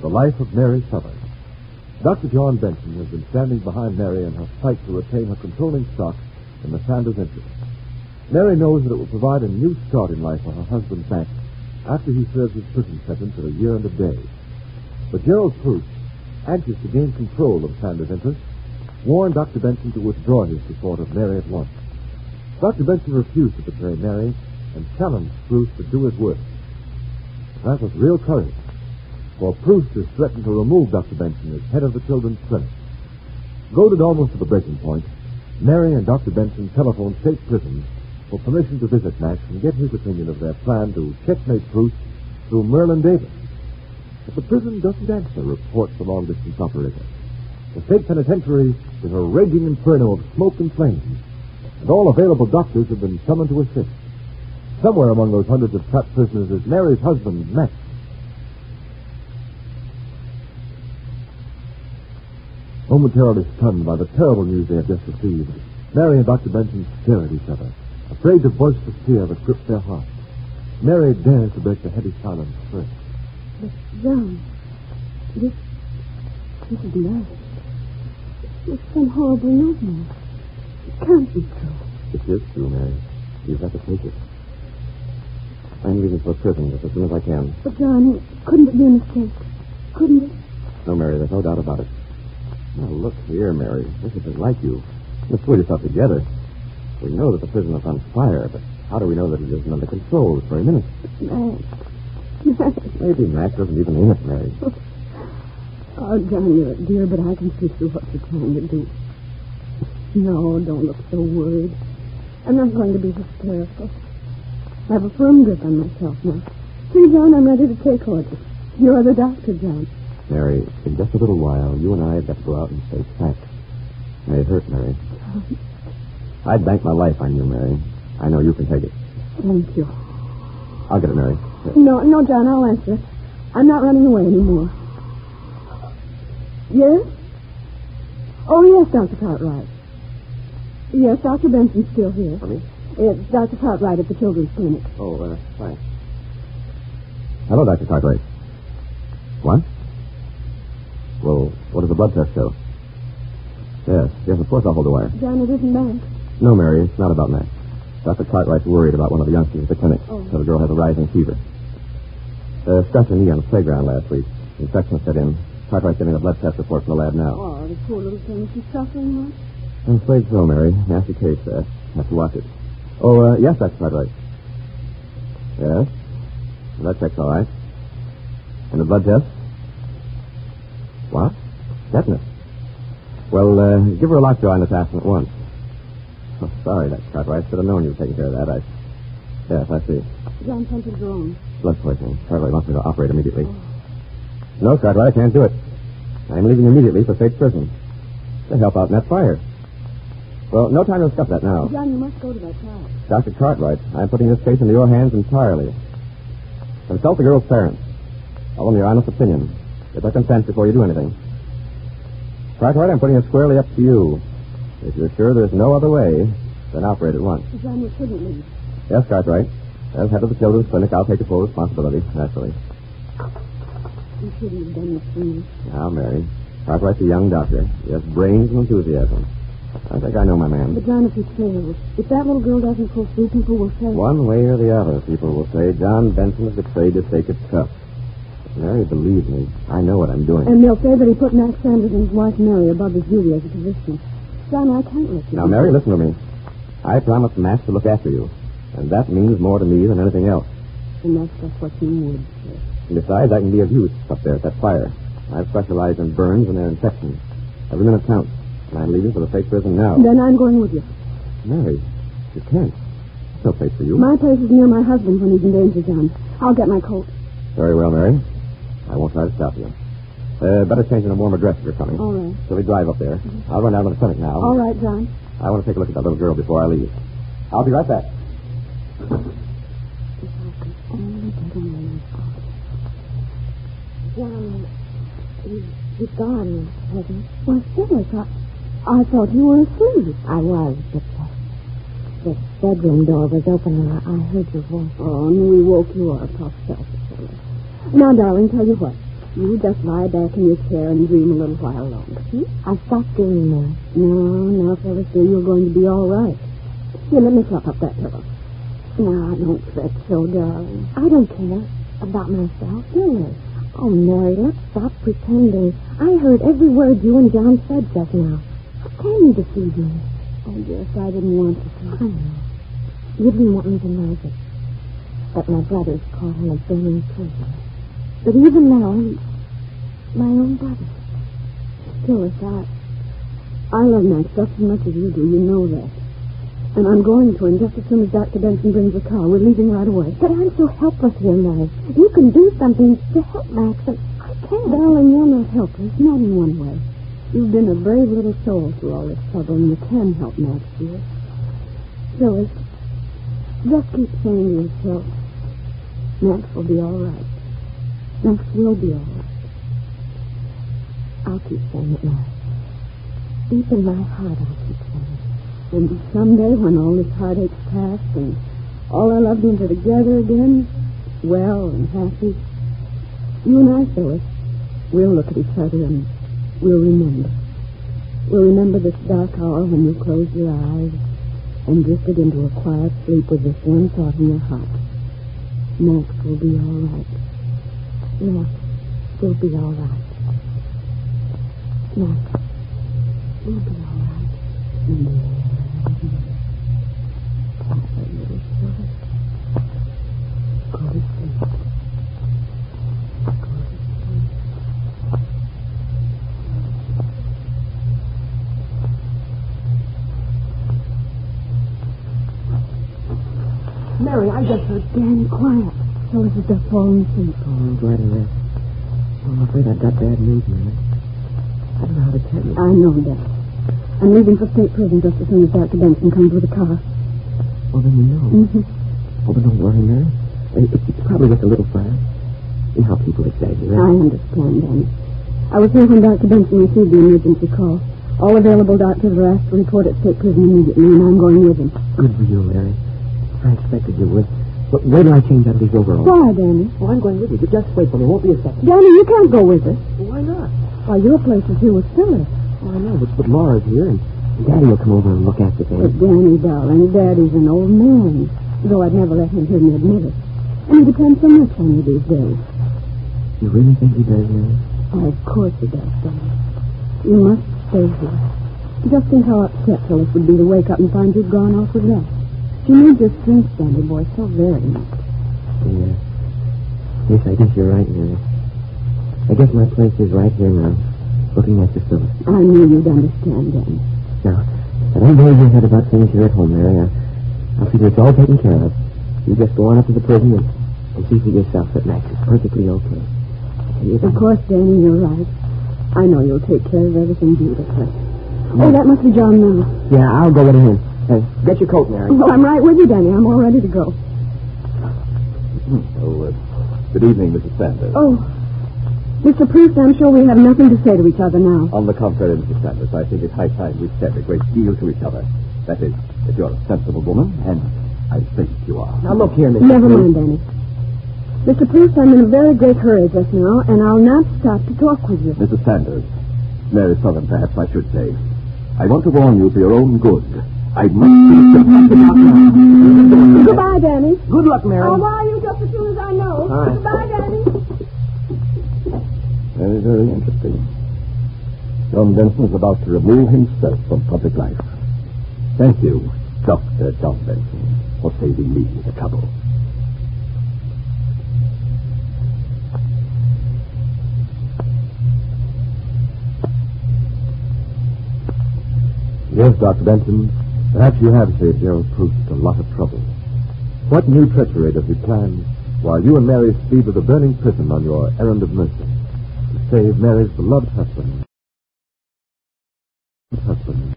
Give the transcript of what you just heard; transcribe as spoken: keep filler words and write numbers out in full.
The Life of Mary Southern. Doctor John Benson has been standing behind Mary in her fight to retain her controlling stock in the Sanders interest. Mary knows that it will provide a new start in life for her husband, Max, after he serves his prison sentence of a year and a day. But Gerald Proust, anxious to gain control of Sanders' interest, warned Doctor Benson to withdraw his support of Mary at once. Doctor Benson refused to betray Mary and challenged Proust to do his worst. That was real courage, for Proust has threatened to remove Doctor Benson as head of the children's clinic. Goaded almost to the breaking point, Mary and Doctor Benson telephoned State Prison for permission to visit Max and get his opinion of their plan to checkmate Proust through Merlin Davis. But the prison doesn't answer reports of long-distance operator. The state penitentiary is a raging inferno of smoke and flames, and all available doctors have been summoned to assist. Somewhere among those hundreds of trapped prisoners is Mary's husband, Max. Momentarily stunned by the terrible news they have just received, Mary and Doctor Benson stare at each other, afraid to voice the fear that grips their hearts. Mary dares to break the heavy silence first. But, John, this, this is nice. It's some horrible nightmare. It can't be true. It is true, Mary. You've got to take it. I'm leaving for prison just as soon as I can. But, John, couldn't it be a mistake? Couldn't it? No, Mary, there's no doubt about it. Now, look here, Mary. This isn't like you. Let's pull yourself together. We know that the prison is on fire, but how do we know that it isn't under control this very minute? Max. Max. Maybe Max doesn't even aim it, Mary. Oh, John, you're a dear, but I can see through what you're trying to do. No, don't look so worried. I'm not going to be hysterical. I have a firm grip on myself now. See, John, I'm ready to take orders. You're the doctor, John. Mary, in just a little while, you and I have got to go out and face facts. May it hurt, Mary. John. I'd bank my life on you, Mary. I know you can take it. Thank you. I'll get it, Mary. Here. No, no, John, I'll answer it. I'm not running away anymore. Yes? Oh, yes, Doctor Cartwright. Yes, Doctor Benson's still here. For me? It's Doctor Cartwright at the Children's Clinic. Oh, uh, thanks. Hello, Doctor Cartwright. What? Well, what does the blood test show? Yes, yes, of course I'll hold the wire. John, it isn't Max. No, Mary, it's not about Max. Doctor Cartwright's worried about one of the youngsters at the clinic. Oh. So the girl has a rising fever. Uh, scratched her knee on the playground last week. Infection set in. Cartwright's getting a blood test report from the lab now. Oh, the poor little thing. Is she suffering much? I'm afraid so, Mary. Nasty case, uh, have to watch it. Oh, uh, yes, Doctor Cartwright. Yes? Well, that check's all right. And the blood test? What? Tetanus. Well, uh, give her a lockjaw and assassin at once. Oh, sorry, Doctor Cartwright. I should have known you were taking care of that. I... Yes, I see. John Hunter's wrong. Blood poisoning. Cartwright wants me to operate immediately. Oh. No, Cartwright, I can't do it. I'm leaving immediately for State Prison to help out in that fire. Well, no time to discuss that now. John, you must go to that trial. Doctor Cartwright, I'm putting this case into your hands entirely. Consult the girl's parents. Tell them your honest opinion. Get their consent before you do anything. Cartwright, I'm putting it squarely up to you. If you're sure there's no other way, then operate at once. John, you shouldn't leave. Yes, Cartwright. As head of the children's clinic, I'll take the full responsibility, naturally. You shouldn't have done this for me. Now, Mary, Cartwright's a young doctor. He has brains and enthusiasm. I think I know my man. But, John, if he fails, if that little girl doesn't pull through, people will say... One way or the other, people will say John Benson has betrayed his sacred trust. Mary, believe me, I know what I'm doing. And they'll say that he put Max Sanders and his wife Mary above his duty as a physician. John, I can't let you... Now, Mary, listen to me. I promised Max to look after you. And that means more to me than anything else. And that's just what you would say. And besides, I can be of use up there at that fire. I've specialized in burns and their infections. Every minute counts. And I'm leaving for the State Prison now. Then I'm going with you. Mary, you can't. There's no place for you. My place is near my husband when he's in danger, John. I'll get my coat. Very well, Mary. I won't try to stop you. Uh, better change in a warmer dress if you're coming. All right. So we drive up there. Mm-hmm. I'll run down to the clinic now. All right, John. I want to take a look at that little girl before I leave. I'll be right back. If I could only get away. John, he's, he's gone, hasn't he? Why, Phyllis, I, I thought you were asleep. I was, but the, the bedroom door was open and I, I heard your voice. Oh, and we woke you up. How selfish, Phyllis. Now, darling, tell you what. You just lie back in your chair and dream a little while longer. See? I stopped dreaming now. No, no, Phyllis, dear, you're going to be all right. Here, let me prop up that pillow. Now, don't fret so, darling. I don't care about myself. Phyllis. Oh, Mary, let's stop pretending. I heard every word you and John said just now. How can you deceive me? Oh, yes, I didn't want you I to. know. You didn't want me to know that, that my brother's caught in a burning prison. But even now, I'm my own brother. Phyllis, I, I love Max just as much as you do. You know that. And I'm going to him just as soon as Doctor Benson brings the car. We're leaving right away. But I'm so helpless here, Mary. You can do something to help Max, and I can't. Darling, you're not helpless, not in one way. You've been a brave little soul through all this trouble, and you can help Max, dear. Phyllis, just keep saying to yourself, Max will be all right. Max will be all right. I'll keep saying it, Mary. Deep in my heart, I'll keep saying it. And someday, when all this heartache's past and all our loved ones are together again, well and happy, you and I, Phyllis, we'll look at each other and we'll remember. We'll remember this dark hour when you closed your eyes and drifted into a quiet sleep with this one thought in your heart. Max will be all right. Max will be all right. Max will be all right. Mm-hmm. Go to sleep. Go to sleep. Mary, I just heard Danny quiet. So is it just falling asleep? Oh, I'm glad of that. I'm afraid I've got bad news, Mary. I don't know how to tell you. I know that. I'm leaving for state prison just as soon as Doctor Benson comes with a car. Well, then you know. Mm-hmm. Oh, but don't worry, Mary. It, it's probably just a little fire. You know how people exaggerate. I understand, Danny. I was here when Doctor Benson received the emergency call. All available doctors were asked to report at state prison immediately, and I'm going with him. Good for you, Mary. I expected you would. But wait till I change out of these overalls. Why, Danny? Oh, I'm going with you. Just wait for me. It won't be a second. Danny, you can't go with us. Well, why not? Why, your place is here with Phyllis. Oh, I know, but, but Laura's here, and Daddy will come over and look after things. But, Danny, darling, Daddy's an old man, though I'd never let him hear me admit it. And he depends so much on you these days. You really think he does, Mary? Oh, of course he does, Danny. You must stay here. Just think how upset Phyllis would be to wake up and find you'd gone off with us. She needs your strength, Danny boy, so very much. Yeah. Yes, I guess you're right, Mary. I guess my place is right here now, looking after Phyllis. I knew you'd understand, Danny. Now, I don't worry your head about things here at home, Mary. I, I'll see that it's all taken care of. You just go on up to the prison and, and see for yourself that Max is perfectly okay. Of course, Danny, you're right. I know you'll take care of everything beautifully. Oh, that must be John now. Yeah, I'll go right in. Uh, get your coat, Mary. Oh, I'm right with you, Danny. I'm all ready to go. Oh, uh, good evening, Missus Sanders. Oh, Mister Priest, I'm sure we have nothing to say to each other now. On the contrary, Missus Sanders, I think it's high time we said a great deal to each other. That is, if you're a sensible woman, and I think you are. Now, look here, Mister Never Priest. mind, Danny. Mister Priest, I'm in a very great hurry just now, and I'll not stop to talk with you. Missus Sanders, Mary Southern, perhaps I should say. I want to warn you for your own good. I must be... Goodbye, Danny. Good luck, Mary. I'll wire you just as soon as I know. All right. Goodbye, Danny. Very, very interesting. John Benson is about to remove himself from public life. Thank you, Doctor John Benson, for saving me the trouble. Yes, Doctor Benson, perhaps you have saved Gerald Proust a lot of trouble. What new treachery does he plan while you and Mary speed to the burning prison on your errand of mercy to save Mary's beloved husband? Husband.